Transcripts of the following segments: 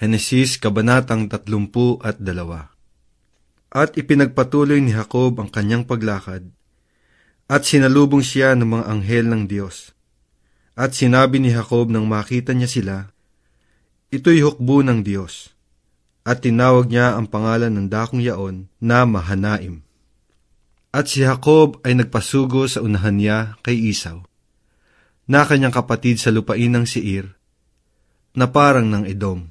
Henesis Kabanatang 32. At ipinagpatuloy ni Jacob ang kanyang paglakad, at sinalubong siya ng mga anghel ng Diyos. At sinabi ni Jacob nang makita niya sila, ito'y hukbo ng Diyos. At tinawag niya ang pangalan ng dakong yaon na Mahanaim. At si Jacob ay nagpasugo sa unahan niya kay Esau, na kanyang kapatid sa lupain ng Seir, na parang ng Edom.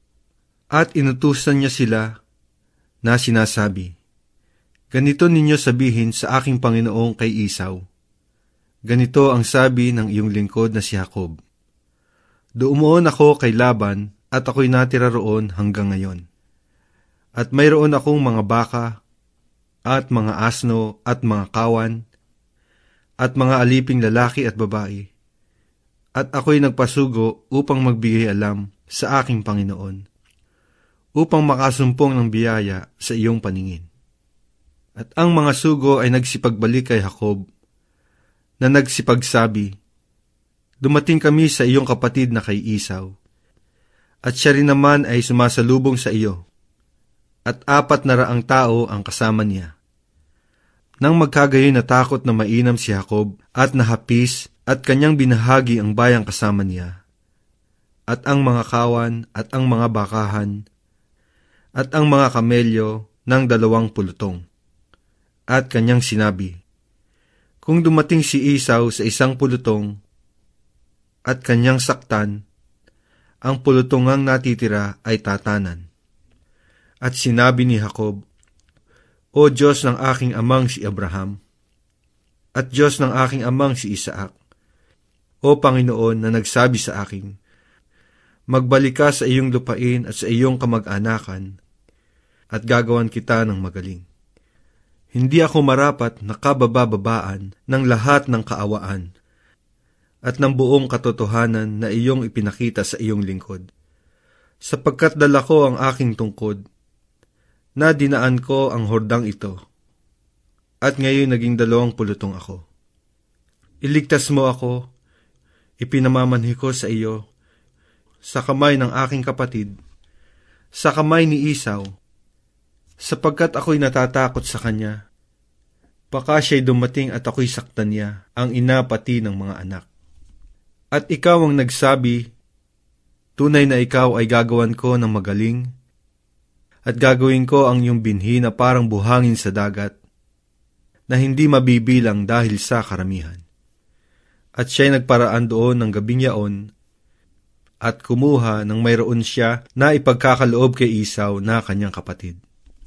At inutusan niya sila na sinasabi, ganito ninyo sabihin sa aking Panginoong kay Esau, ganito ang sabi ng iyong lingkod na si Jacob, duumuon ako kay Laban at ako'y natira roon hanggang ngayon. At mayroon akong mga baka, at mga asno, at mga kawan, at mga aliping lalaki at babae. At ako'y nagpasugo upang magbigay alam sa aking Panginoon, upang makasumpong ng biyaya sa iyong paningin. At ang mga sugo ay nagsipagbalik kay Jacob, na nagsipagsabi, dumating kami sa iyong kapatid na kay Esau, at siya rin naman ay sumasalubong sa iyo, at 400 tao ang kasama niya. Nang magkagayon natakot na mainam si Jacob at nahapis at kanyang binahagi ang bayang kasama niya, at ang mga kawan at ang mga bakahan, at ang mga kamelyo ng 2 pulutong. At kanyang sinabi, kung dumating si Esau sa 1 pulutong, at kanyang saktan, ang pulutongang natitira ay tatanan. At sinabi ni Jacob, O Diyos ng aking amang si Abraham, at Diyos ng aking amang si Isaac, O Panginoon na nagsabi sa akin, magbalik ka sa iyong lupain at sa iyong kamag-anakan, at gagawan kita ng magaling. Hindi ako marapat na kabababaan ng lahat ng kaawaan, at ng buong katotohanan na iyong ipinakita sa iyong lingkod. Sapagkat dala ko ang aking tungkod, na dinaan ko ang hordang ito, at ngayon naging 2 pulutong ako. Iligtas mo ako, ipinamamanhi ko sa iyo, sa kamay ng aking kapatid, sa kamay ni Esau, sapagkat ako'y natatakot sa kanya. Baka siya'y dumating at ako'y saktan niya, ang ina pati ng mga anak. At ikaw ang nagsabi, tunay na ikaw ay gagawan ko ng magaling, at gagawin ko ang iyong binhi na parang buhangin sa dagat, na hindi mabibilang dahil sa karamihan. At siya'y nagparaan doon ng gabing yaon, at kumuha ng mayroon siya na ipagkakaloob kay Esau na kanyang kapatid.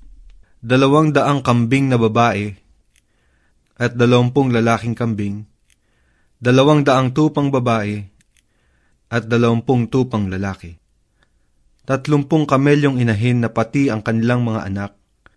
200 kambing na babae, at 20 lalaking kambing, 200 tupang babae, at 20 tupang lalaki. 30 kamelyong inahin na pati ang kanilang mga anak,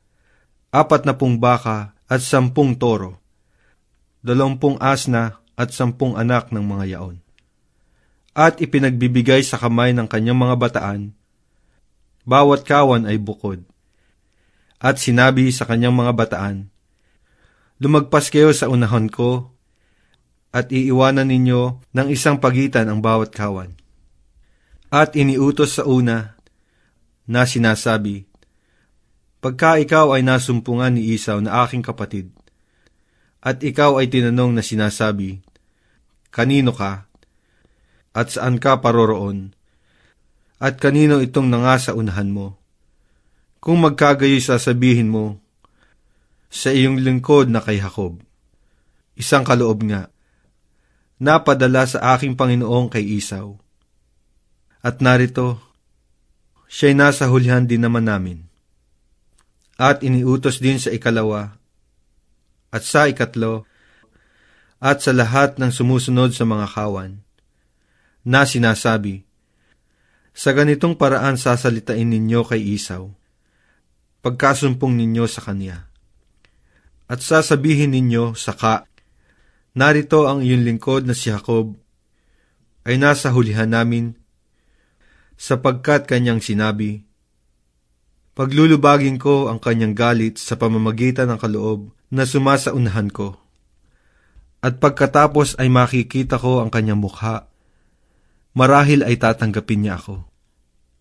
40 baka at 10 toro, 20 asna at 10 anak ng mga yaon. At ipinagbibigay sa kamay ng kanyang mga bataan, bawat kawan ay bukod. At sinabi sa kanyang mga bataan, lumagpas kayo sa unahan ko, at iiwanan ninyo ng isang pagitan ang bawat kawan. At iniutos sa una, na sinasabi, pagka ikaw ay nasumpungan ni Esau na aking kapatid, at ikaw ay tinanong na sinasabi, kanino ka, at saan ka paroroon, at kanino itong nangasa unahan mo, kung magkagayoy sasabihin mo, sa iyong lingkod na kay Jacob, isang kaloob nga, napadala sa aking Panginoong kay Esau. At narito, siya'y nasa hulihan din naman namin. At iniutos din sa 2, at sa 3, at sa lahat ng sumusunod sa mga kawan, na sinasabi, sa ganitong paraan sasalitain ninyo kay Esau, pagkasumpong ninyo sa kanya. At sasabihin ninyo, saka, narito ang iyong lingkod na si Jacob ay nasa hulihan namin, sapagkat kanyang sinabi, paglulubagin ko ang kanyang galit sa pamamagitan ng kaloob na sumasaunahan ko. At pagkatapos ay makikita ko ang kanyang mukha, marahil ay tatanggapin niya ako.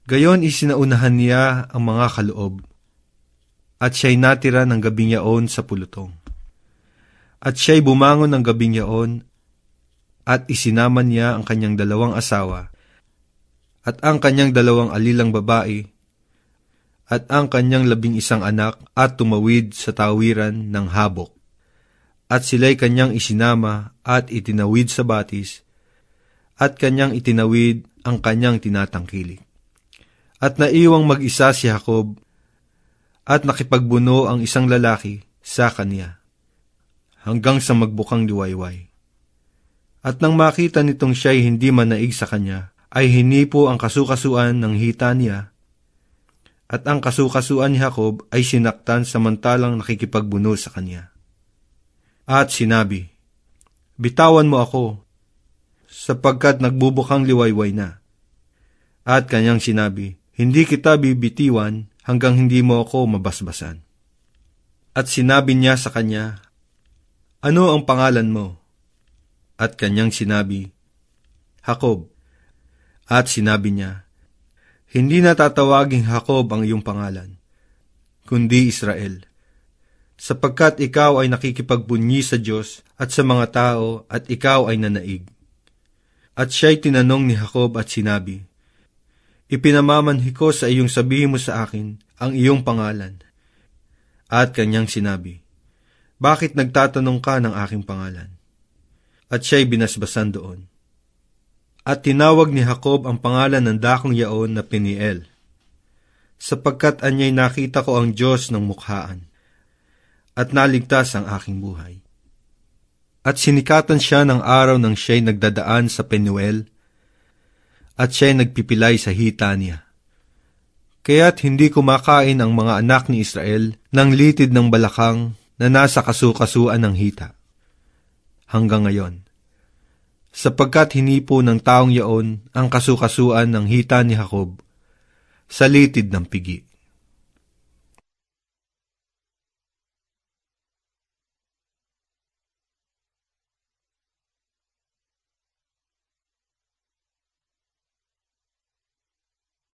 Gayon isinaunahan niya ang mga kaloob, at siya'y natira ng gabing yaon sa pulutong. At siya'y bumangon ng gabing yaon, at isinaman niya ang kanyang 2 asawa, at ang kanyang 2 alilang babae, at ang kanyang 11 anak, at tumawid sa tawiran ng Habok. At sila'y kanyang isinama at itinawid sa batis, at kanyang itinawid ang kanyang tinatangkilik. At naiwang mag-isa si Jacob, at nakipagbuno ang isang lalaki sa kanya, hanggang sa magbukang liwayway. At nang makita nitong siya'y hindi manaig sa kanya, ay hinipo ang kasukasuan ng hita niya, at ang kasukasuan ni Jacob ay sinaktan samantalang nakikipagbuno sa kanya. At sinabi, "Bitawan mo ako, sapagkat nagbubukang liwayway na." At kanyang sinabi, "Hindi kita bibitiwan hanggang hindi mo ako mabasbasan." At sinabi niya sa kanya, "Ano ang pangalan mo?" At kanyang sinabi, "Jacob." At sinabi niya, "Hindi na tatawaging Jacob ang iyong pangalan, kundi Israel, sapagkat ikaw ay nakikipagbunyi sa Diyos at sa mga tao, at ikaw ay nanaig." At siya'y tinanong ni Jacob at sinabi, "Ipinamamanhi ko sa iyong sabihin mo sa akin ang iyong pangalan." At kanyang sinabi, "Bakit nagtatanong ka ng aking pangalan?" At siya'y binasbasan doon. At tinawag ni Jacob ang pangalan ng dakong yaon na Peniel, sapagkat anya'y nakita ko ang Diyos ng mukhaan, at naligtas ang aking buhay. At sinikatan siya ng araw nang siya'y nagdadaan sa Penuel, at siya'y nagpipilay sa hita niya. Kaya't hindi kumakain ang mga anak ni Israel ng litid ng balakang na nasa kasukasuan ng hita hanggang ngayon, sapagkat hinipo ng taong yaon ang kasukasuan ng hita ni Jacob sa litid ng pigi.